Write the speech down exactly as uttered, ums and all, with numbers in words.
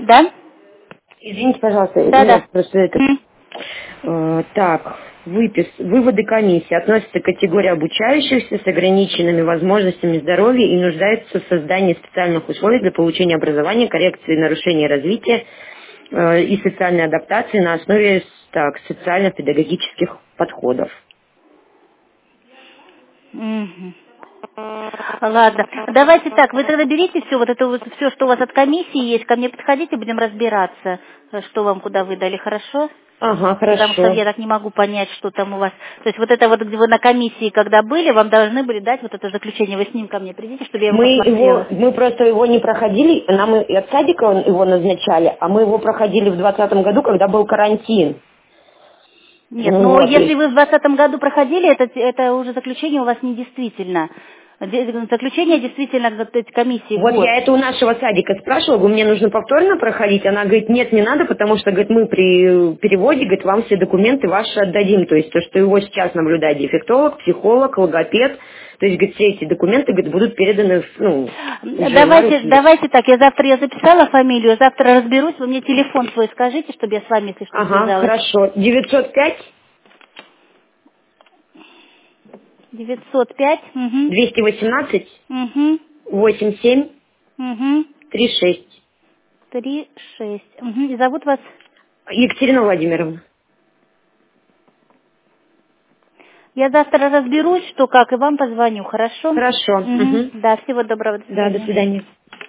Да? Извините, пожалуйста, Да, нет, да. просто это... М. Э, так, выпис... выводы комиссии относятся к категории обучающихся с ограниченными возможностями здоровья и нуждаются в создании специальных условий для получения образования, коррекции нарушений развития э, и социальной адаптации на основе так, социально-педагогических подходов. Мгм. Ладно. Давайте так, вы тогда берите все, вот это вот все, что у вас от комиссии есть, ко мне подходите, будем разбираться, что вам куда выдали, хорошо? Ага, Потому что я хорошо. так не могу понять, что там у вас. То есть вот это вот, где вы на комиссии, когда были, вам должны были дать вот это заключение. Вы с ним ко мне придите, чтобы я его Мы его, посмотрела. мы просто его не проходили, нам и от садика он- его назначали, а мы его проходили в двадцатом году, когда был карантин. Нет, но Вот. если вы в двадцатом году проходили, это, это уже заключение у вас не действительно. Де- Заключение действительно вот эти комиссии Вот год. я это у нашего садика спрашивала, говорю, мне нужно повторно проходить. Она говорит, нет, не надо, потому что, говорит, мы при переводе, говорит, вам все документы ваши отдадим. То есть то, что его сейчас наблюдает дефектолог, психолог, логопед. То есть, говорит, все эти документы, говорит, будут переданы, ну, уже на Давайте, руки. давайте так, я завтра я записала фамилию, завтра разберусь, вы мне телефон свой скажите, чтобы я с вами, если что, Ага, связалась. хорошо. девятьсот пять девятьсот пять, угу, двести восемнадцать угу, восемьдесят семь угу, тридцать шесть. три, шесть. Угу. И зовут вас? Екатерина Владимировна. Я завтра разберусь, что как, и вам позвоню, хорошо? Хорошо. Угу. Мгм. Да, всего доброго, до Да, до свидания. свидания.